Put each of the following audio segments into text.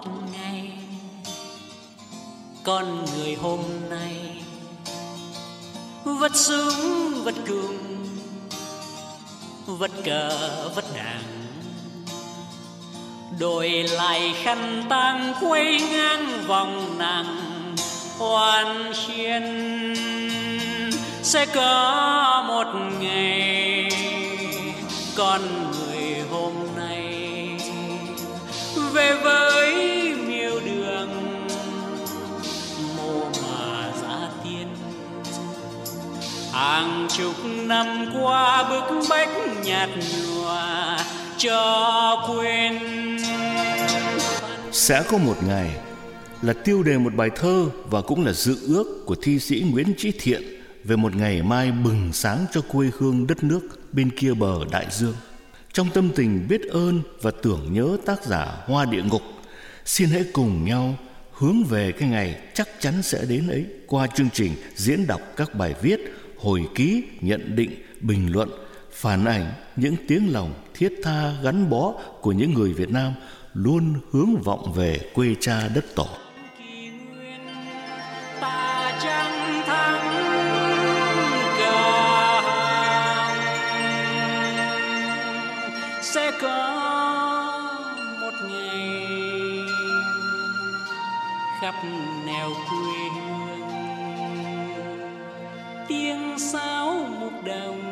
ngày con người hôm nay vất súng vất cung vất cờ vất đảng, đổi lại khăn tang quay ngang vòng nàng oan khiên. Sẽ có một ngày con người hôm nay về với miêu đường mồ mà giá tiên. Hàng chục năm qua bức bách nhạt nhòa cho quên. Sẽ có một ngày là tiêu đề một bài thơ và cũng là dự ước của thi sĩ Nguyễn Chí Thiện về một ngày mai bừng sáng cho quê hương đất nước bên kia bờ đại dương. Trong tâm tình biết ơn và tưởng nhớ tác giả Hoa Địa Ngục, xin hãy cùng nhau hướng về cái ngày chắc chắn sẽ đến ấy qua chương trình diễn đọc các bài viết, hồi ký, nhận định, bình luận, phản ảnh những tiếng lòng thiết tha gắn bó của những người Việt Nam luôn hướng vọng về quê cha đất tổ. Sẽ có một ngày khắp nẻo quê hương tiếng sáo mục đồng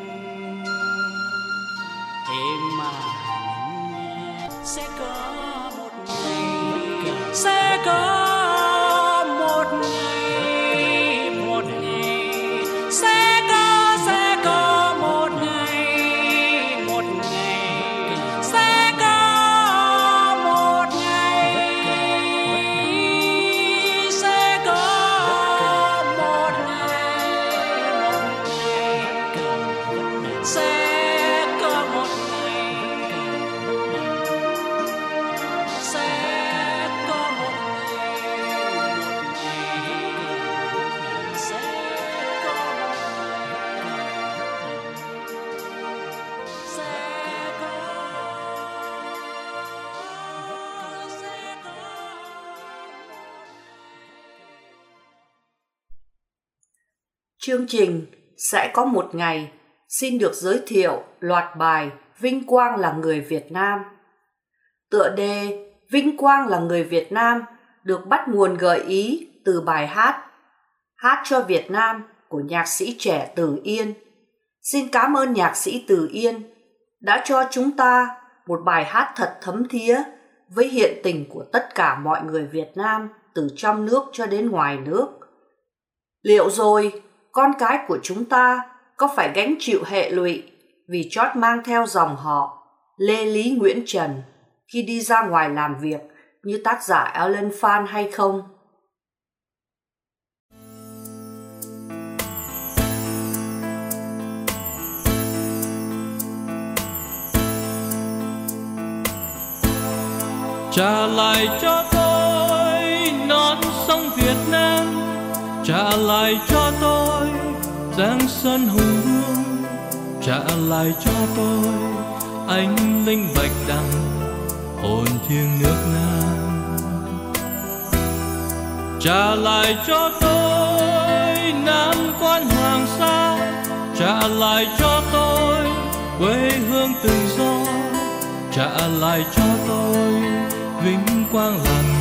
êm mà nghe. Sẽ có một ngày, sẽ có một ngày, một ngày sẽ có một ngày, một ngày sẽ có một ngày, sẽ có một ngày, một ngày sẽ có một ngày, sẽ có một ngày, sẽ có Chương trình Sẽ có một ngày xin được giới thiệu loạt bài Vinh quang là người Việt Nam. Tựa đề Vinh quang là người Việt Nam được bắt nguồn gợi ý từ bài hát Hát cho Việt Nam của nhạc sĩ trẻ Từ Yên. Xin cảm ơn nhạc sĩ Từ Yên đã cho chúng ta một bài hát thật thấm thía với hiện tình của tất cả mọi người Việt Nam từ trong nước cho đến ngoài nước. Liệu rồi con cái của chúng ta có phải gánh chịu hệ lụy vì chót mang theo dòng họ Lê Lý Nguyễn Trần khi đi ra ngoài làm việc như tác giả Alan Phan hay không? Trả lại cho tôi non sông Việt Nam, trả lại cho tôi Giang Sơn hùng vương, trả lại cho tôi anh linh bạch đằng hồn thiêng nước Nam. Trả lại cho tôi Nam Quan Hoàng Sa, trả lại cho tôi quê hương tự do, trả lại cho tôi vinh quang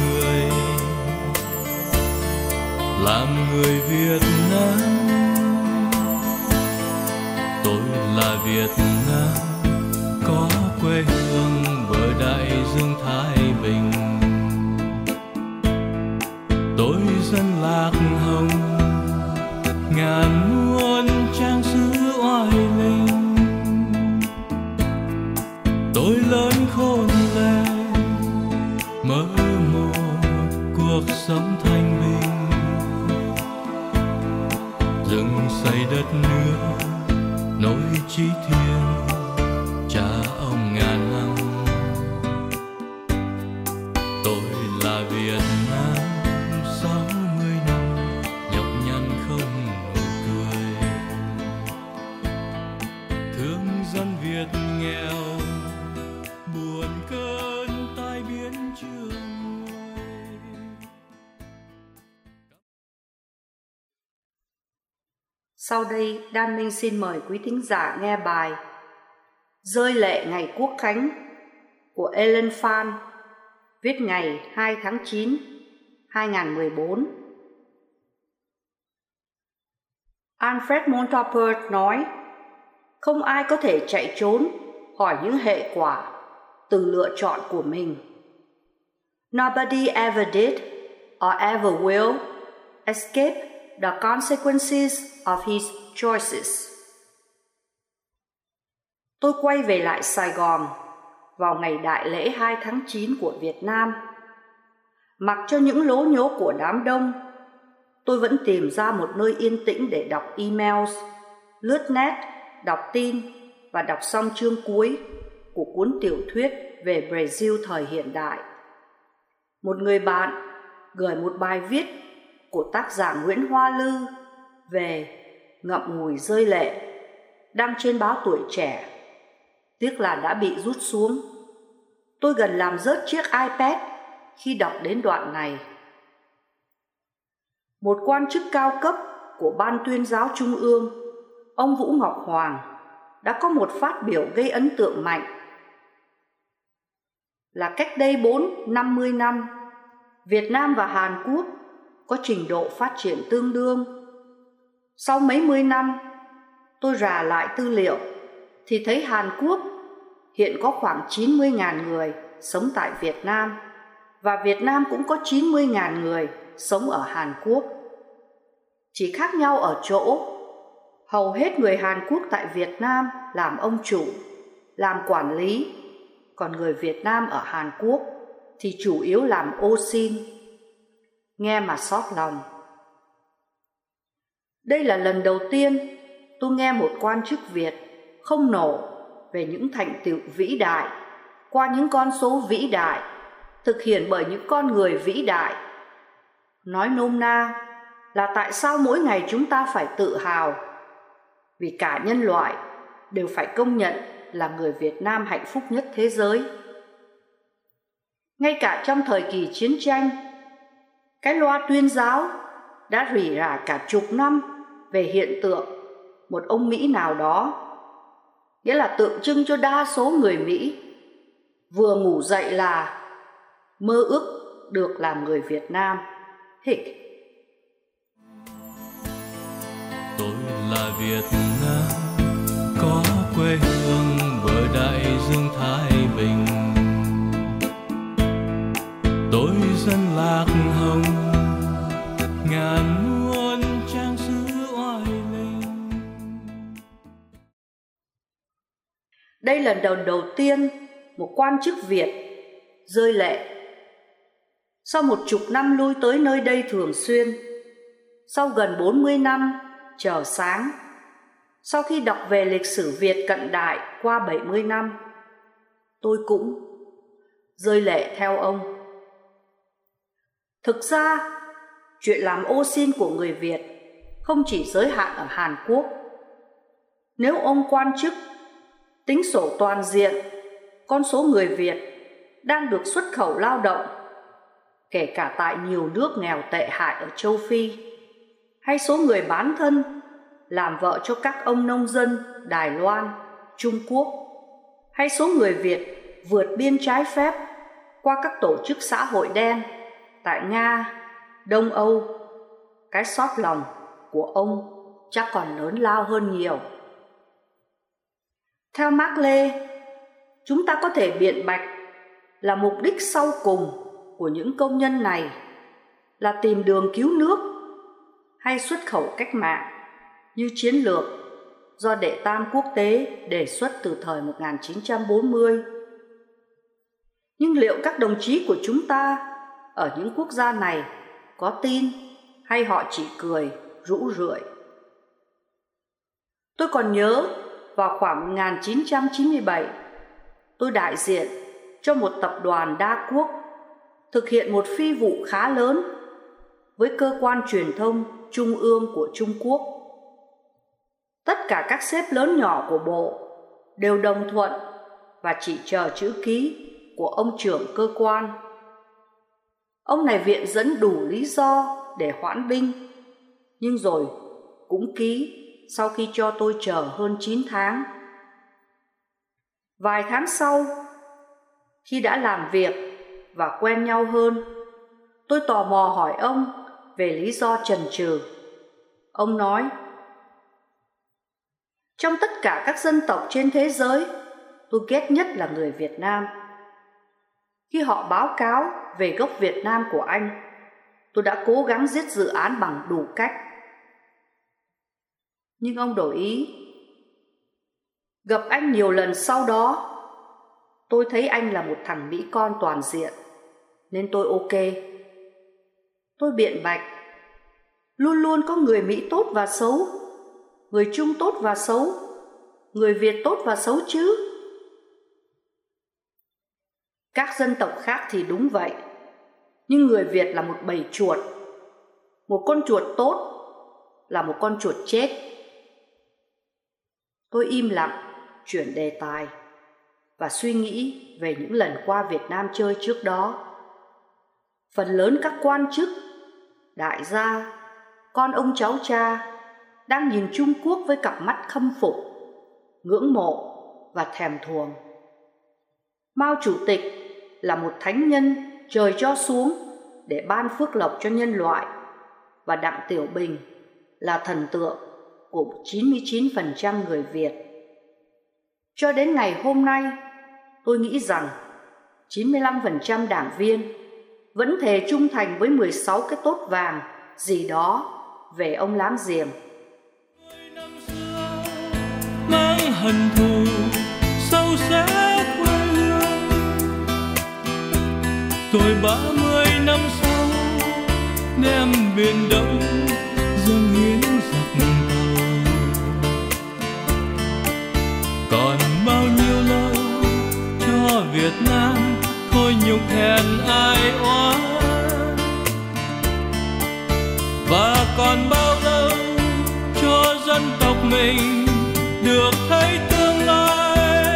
làm người Việt Nam. Tôi là Việt Nam, có quê hương bờ đại dương Thái Bình. Tôi dân Lạc Hồng, ngàn muôn trang sử oai linh. Tôi lớn khôn lên, mơ một cuộc sống thanh bình. Dựng xây đất nước nối chí thiêng cha ông ngàn năm. Tôi là Việt Nam 60 năm nhọc nhằn không nụ cười. Thương dân Việt nghèo buồn cơn tai biến chưa nguôi. Sau đây, Đan Minh xin mời quý thính giả nghe bài Rơi lệ ngày Quốc khánh của Ellen Phan, viết ngày 2 tháng 9, 2014. Alfred Montapert nói, không ai có thể chạy trốn khỏi những hệ quả từ lựa chọn của mình. Nobody ever did or ever will escape the consequences of his choices. Tôi quay về lại Sài Gòn vào ngày đại lễ 2 tháng 9 của Việt Nam. Mặc cho những lố nhố của đám đông, tôi vẫn tìm ra một nơi yên tĩnh để đọc emails, lướt net, đọc tin và đọc xong chương cuối của cuốn tiểu thuyết về Brazil thời hiện đại. Một người bạn gửi một bài viết của tác giả Nguyễn Hoa Lư về ngậm ngùi rơi lệ, đăng trên báo Tuổi Trẻ. Tiếc là đã bị rút xuống. Tôi gần làm rớt chiếc iPad khi đọc đến đoạn này. Một quan chức cao cấp của Ban Tuyên giáo Trung ương, ông Vũ Ngọc Hoàng, đã có một phát biểu gây ấn tượng mạnh. Là cách đây 40-50 năm, Việt Nam và Hàn Quốc có trình độ phát triển tương đương. Sau mấy mươi năm, tôi rà lại tư liệu thì thấy Hàn Quốc hiện có khoảng 90.000 người sống tại Việt Nam và Việt Nam cũng có 90.000 người sống ở Hàn Quốc. Chỉ khác nhau ở chỗ, hầu hết người Hàn Quốc tại Việt Nam làm ông chủ, làm quản lý, còn người Việt Nam ở Hàn Quốc thì chủ yếu làm ô xin. Nghe mà xót lòng. Đây là lần đầu tiên tôi nghe một quan chức Việt không nổ về những thành tựu vĩ đại qua những con số vĩ đại thực hiện bởi những con người vĩ đại. Nói nôm na là tại sao mỗi ngày chúng ta phải tự hào, vì cả nhân loại đều phải công nhận là người Việt Nam hạnh phúc nhất thế giới. Ngay cả trong thời kỳ chiến tranh, cái loa tuyên giáo đã rỉ rả cả chục năm về hiện tượng một ông Mỹ nào đó, nghĩa là tượng trưng cho đa số người Mỹ, vừa ngủ dậy là mơ ước được làm người Việt Nam. Hịch. Tôi là Việt Nam, có quê hương bờ đại dương Thái Bình. Tôi dân lạc hồng, ngàn muôn trang sử oai linh. Đây là lần đầu tiên một quan chức Việt rơi lệ. Sau 10 năm lui tới nơi đây thường xuyên, sau gần 40 năm chờ sáng, sau khi đọc về lịch sử Việt cận đại qua 70 năm, tôi cũng rơi lệ theo ông. Thực ra, chuyện làm ô xin của người Việt không chỉ giới hạn ở Hàn Quốc. Nếu ông quan chức tính sổ toàn diện con số người Việt đang được xuất khẩu lao động, kể cả tại nhiều nước nghèo tệ hại ở châu Phi, hay số người bán thân làm vợ cho các ông nông dân Đài Loan, Trung Quốc, hay số người Việt vượt biên trái phép qua các tổ chức xã hội đen tại Nga, Đông Âu, cái xót lòng của ông chắc còn lớn lao hơn nhiều. Theo Mác Lê, chúng ta có thể biện bạch là mục đích sau cùng của những công nhân này là tìm đường cứu nước hay xuất khẩu cách mạng như chiến lược do Đệ Tam Quốc tế đề xuất từ thời 1940. Nhưng liệu các đồng chí của chúng ta ở những quốc gia này có tin hay họ chỉ cười rũ rượi? Tôi còn nhớ vào khoảng 1997, tôi đại diện cho một tập đoàn đa quốc thực hiện một phi vụ khá lớn với cơ quan truyền thông trung ương của Trung Quốc. Tất cả các sếp lớn nhỏ của bộ đều đồng thuận và chỉ chờ chữ ký của ông trưởng cơ quan. Ông này viện dẫn đủ lý do để hoãn binh, nhưng rồi cũng ký sau khi cho tôi chờ hơn 9 tháng. Vài tháng sau, khi đã làm việc và quen nhau hơn, tôi tò mò hỏi ông về lý do chần chừ. Ông nói, trong tất cả các dân tộc trên thế giới, tôi ghét nhất là người Việt Nam. Khi họ báo cáo về gốc Việt Nam của anh, tôi đã cố gắng giết dự án bằng đủ cách. Nhưng ông đổi ý. Gặp anh nhiều lần sau đó, tôi thấy anh là một thằng Mỹ con toàn diện, nên tôi ok. Tôi biện bạch, luôn luôn có người Mỹ tốt và xấu, người Trung tốt và xấu, người Việt tốt và xấu chứ. Các dân tộc khác thì đúng vậy, nhưng người Việt là một bầy chuột. Một con chuột tốt là một con chuột chết. Tôi im lặng, chuyển đề tài và suy nghĩ về những lần qua Việt Nam chơi trước đó. Phần lớn các quan chức, đại gia, con ông cháu cha đang nhìn Trung Quốc với cặp mắt khâm phục, ngưỡng mộ và thèm thuồng. Mao Chủ tịch là một thánh nhân trời cho xuống để ban phước lộc cho nhân loại, và Đặng Tiểu Bình là thần tượng của 99% người Việt. Cho đến ngày hôm nay, tôi nghĩ rằng 95% đảng viên vẫn thề trung thành với 16 cái tốt vàng gì đó về ông Láng Giềng. Mang hận thù sâu sắc quê hương, rồi 30 năm sau đem biển đông dâng hiến giặc tàu. Còn bao nhiêu lâu cho Việt Nam thôi nhục hèn ai oán, và còn bao lâu cho dân tộc mình được thấy tương lai.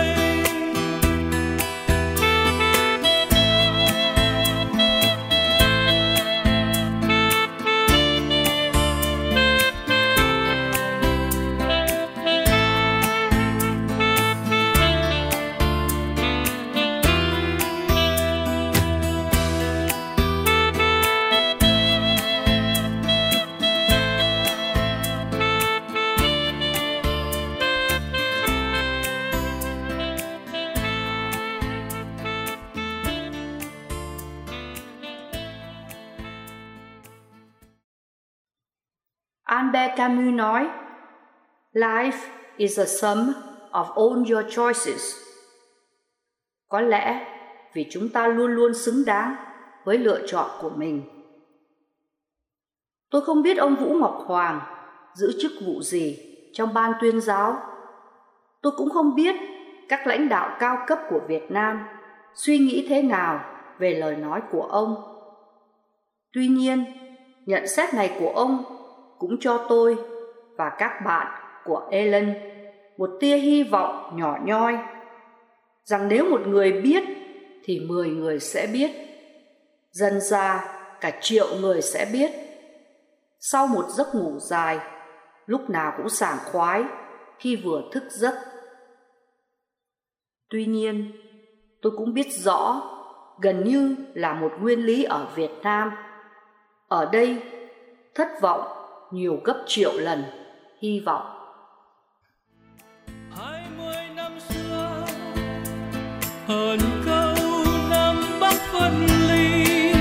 Albert Camus nói, Life is a sum of all your choices. Có lẽ vì chúng ta luôn luôn xứng đáng với lựa chọn của mình. Tôi không biết ông Vũ Ngọc Hoàng giữ chức vụ gì trong ban tuyên giáo. Tôi cũng không biết các lãnh đạo cao cấp của Việt Nam suy nghĩ thế nào về lời nói của ông. Tuy nhiên, nhận xét này của ông cũng cho tôi và các bạn của Ellen một tia hy vọng nhỏ nhoi, rằng nếu một người biết thì 10 người sẽ biết, dần ra cả triệu người sẽ biết. Sau một giấc ngủ dài, lúc nào cũng sảng khoái khi vừa thức giấc. Tuy nhiên, tôi cũng biết rõ, gần như là một nguyên lý ở Việt Nam, ở đây thất vọng nhiều gấp triệu lần hy vọng. 20 năm xưa hờn câu Nam Bắc phân ly,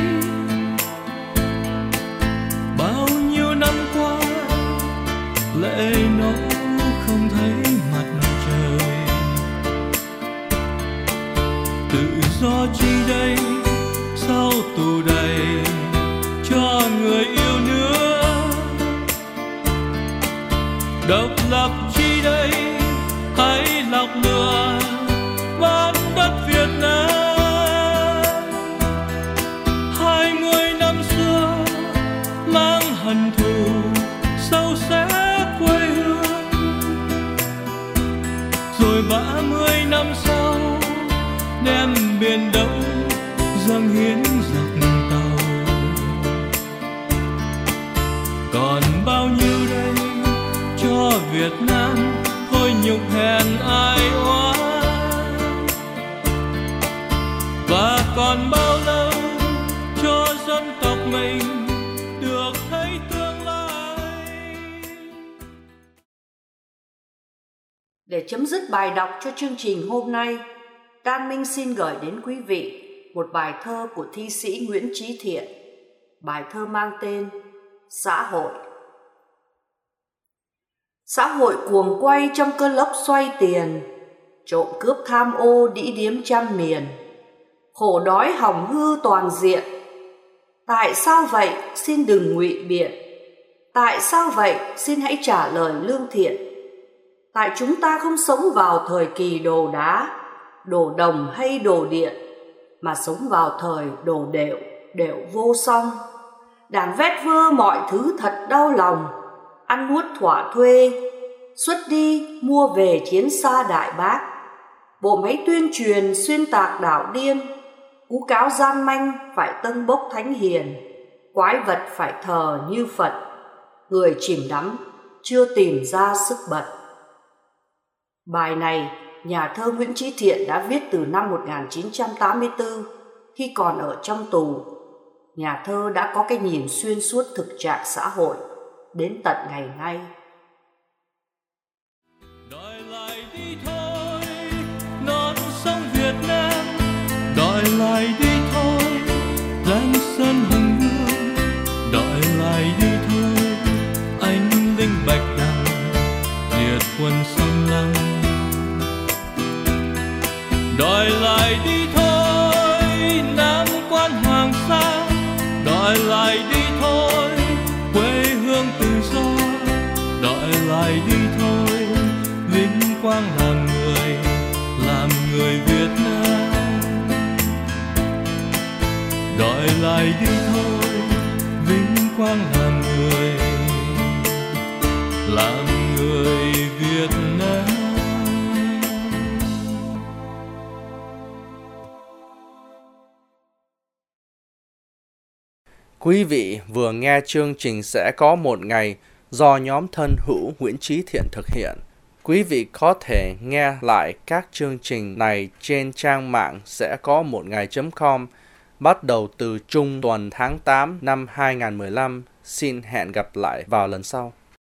bao nhiêu năm qua lệ nó không thấy mặt trời. Tự do chi đây sao tù đầy cho người yêu nước, độc lập chi đây hãy lọc lừa bán đất Việt Nam. 20 năm xưa mang hận thù sâu sắc quê hương, rồi 30 năm sau đem biển đông dâng hiến giặc tàu. Còn bao nhiêu đây cho Việt Nam, thôi nhục hèn ai oán. Và còn bao lâu cho dân tộc mình được thấy tương lai. Để chấm dứt bài đọc cho chương trình hôm nay, Đan Minh xin gửi đến quý vị một bài thơ của thi sĩ Nguyễn Chí Thiện. Bài thơ mang tên Xã hội. Xã hội cuồng quay trong cơn lốc xoay tiền, trộm cướp tham ô đĩ điếm trăm miền, khổ đói hỏng hư toàn diện. Tại sao vậy xin đừng ngụy biện, tại sao vậy xin hãy trả lời lương thiện. Tại chúng ta không sống vào thời kỳ đồ đá, đồ đồng hay đồ điện, mà sống vào thời đồ đệu, đệu vô song. Đảng vét vơ mọi thứ thật đau lòng, ăn nuốt thỏa thuê, xuất đi mua về chiến xa Đại Bác. Bộ máy tuyên truyền xuyên tạc đảo điên, cú cáo gian manh phải tâng bốc thánh hiền, quái vật phải thờ như Phật, người chìm đắm chưa tìm ra sức bật. Bài này nhà thơ Nguyễn Chí Thiện đã viết từ năm 1984 khi còn ở trong tù. Nhà thơ đã có cái nhìn xuyên suốt thực trạng xã hội đến tận ngày nay. Đòi lại đi thôi non sông Việt Nam, đòi lại đi thôi Giang Sơn hùng vương, đòi lại đi thôi anh linh bạch đằng liệt quân sông Lăng. Đòi lại đi thôi Nam Quan Hoàng Sa, đòi lại đi thôi quê hương tự do, đòi lại đi thôi vinh quang làm người Việt Nam. Đòi lại đi thôi vinh quang làm người Việt Nam. Quý vị vừa nghe chương trình Sẽ có một ngày do nhóm thân hữu Nguyễn Chí Thiện thực hiện. Quý vị có thể nghe lại các chương trình này trên trang mạng sẽ có một ngày.com bắt đầu từ trung tuần tháng 8 năm 2015. Xin hẹn gặp lại vào lần sau.